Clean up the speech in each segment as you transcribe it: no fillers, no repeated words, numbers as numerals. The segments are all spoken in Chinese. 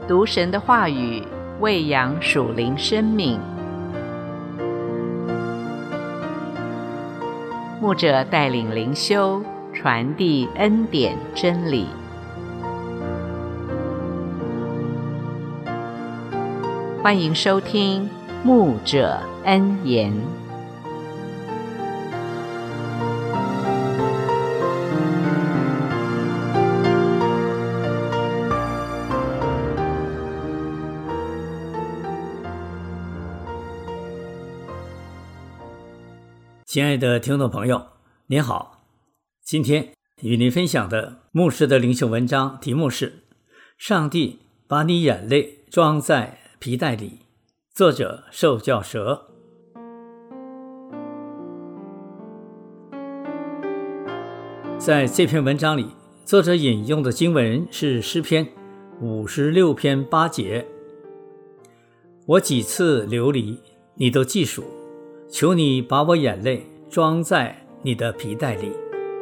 读神的话语，喂养属灵生命。牧者带领灵修，传递恩典真理。欢迎收听牧者恩言。 亲爱的听众朋友，您好，今天与您分享的牧师的灵修文章题目是上帝把你眼泪装在皮袋里，作者受教蛇。在这篇文章里，作者引用的经文是诗篇56篇8节，我几次流离，你都记数，求你把我眼泪装在你的皮袋里。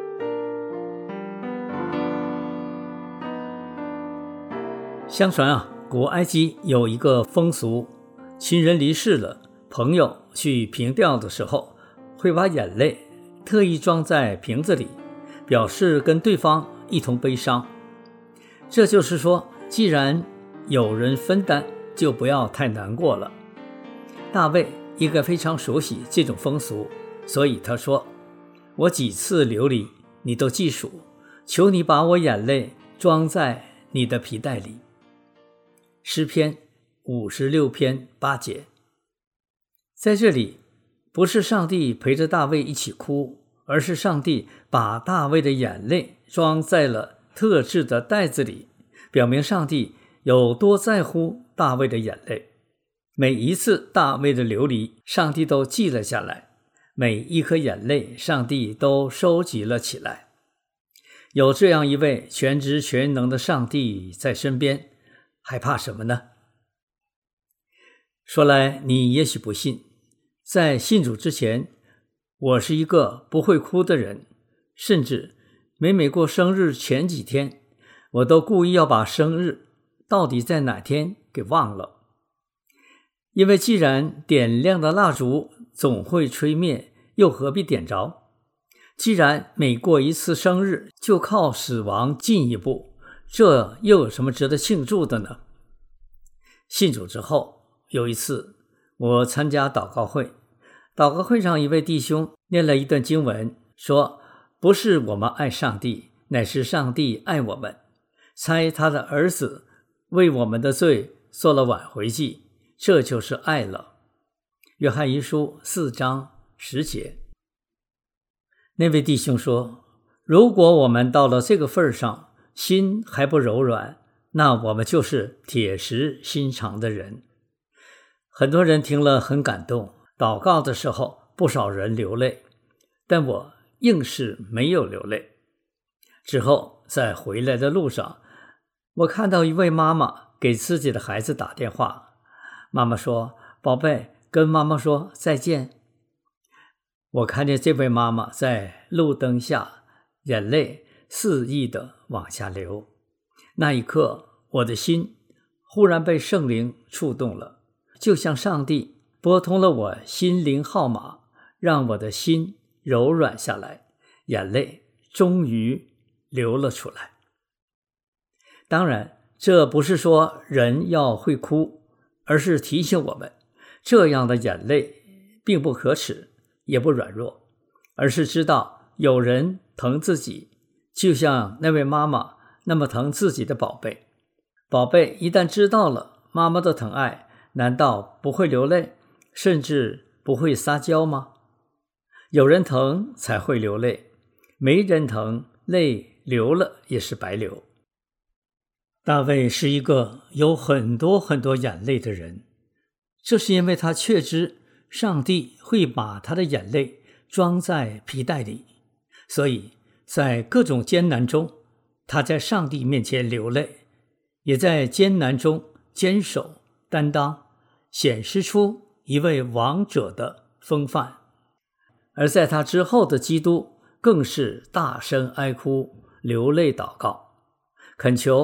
相传古埃及有一个风俗，亲人离世了，朋友去凭吊的时候，会把眼泪特意装在瓶子里，表示跟对方一同悲伤。这就是说，既然有人分担，就不要太难过了。大卫应该非常熟悉这种风俗，所以他说，我几次流离，你都记数，求你把我眼泪装在你的皮袋里。诗篇56篇8节。在这里，不是上帝陪着大卫一起哭，而是上帝把大卫的眼泪装在了特制的袋子里，表明上帝有多在乎大卫的眼泪。每一次大卫的流离，上帝都记了下来，每一颗眼泪，上帝都收集了起来。有这样一位全知全能的上帝在身边，还怕什么呢？说来你也许不信，在信主之前，我是一个不会哭的人，甚至每过生日前几天，我都故意要把生日到底在哪天给忘了。因为既然点亮的蜡烛总会吹灭，又何必点着？既然每过一次生日就靠死亡进一步，这又有什么值得庆祝的呢？信主之后，有一次我参加祷告会，祷告会上一位弟兄念了一段经文，说不是我们爱上帝，乃是上帝爱我们，差他的儿子为我们的罪做了挽回祭，这就是爱了。约翰一书4章10节。那位弟兄说，如果我们到了这个份上，心还不柔软，那我们就是铁石心肠的人。很多人听了很感动，祷告的时候不少人流泪，但我硬是没有流泪。之后在回来的路上，我看到一位妈妈给自己的孩子打电话，妈妈说，宝贝，跟妈妈说再见。我看见这位妈妈在路灯下，眼泪肆意地往下流。那一刻，我的心忽然被圣灵触动了，就像上帝拨通了我心灵号码，让我的心柔软下来，眼泪终于流了出来。当然，这不是说人要会哭，而是提醒我们，这样的眼泪并不可耻，也不软弱，而是知道有人疼自己，就像那位妈妈那么疼自己的宝贝。宝贝一旦知道了妈妈的疼爱，难道不会流泪，甚至不会撒娇吗？有人疼才会流泪，没人疼，泪流了也是白流。大卫是一个有很多眼泪的人，这是因为他确知上帝会把他的眼泪装在皮袋里，所以在各种艰难中，他在上帝面前流泪，也在艰难中坚守担当，显示出一位王者的风范。而在他之后的基督更是大声哀哭，流泪祷告，恳求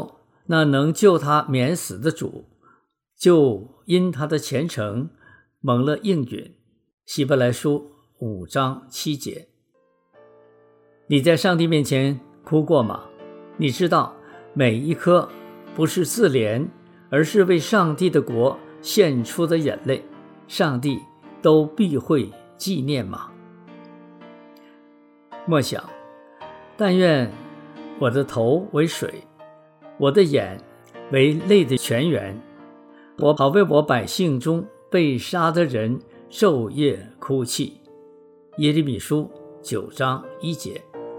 那能救他免死的主，就因他的虔诚蒙了应允。希伯来书5章7节。你在上帝面前哭过吗？你知道每一颗不是自怜，而是为上帝的国献出的眼泪，上帝都必会纪念吗？默想，但愿我的头为水，我的眼为泪的泉源，我好为我百姓中被杀的人昼夜哭泣。耶利米书9章1节。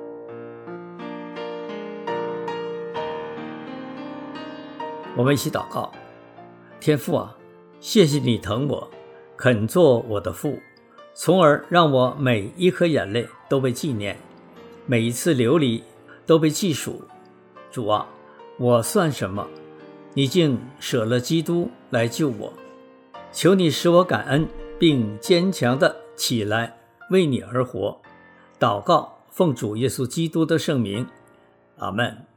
我们一起祷告。天父啊，谢谢你疼我，肯做我的父，从而让我每一颗眼泪都被纪念，每一次流离都被记数。主啊，我算什么？你竟舍了基督来救我，求你使我感恩，并坚强地起来为你而活。祷告，奉主耶稣基督的圣名，阿们。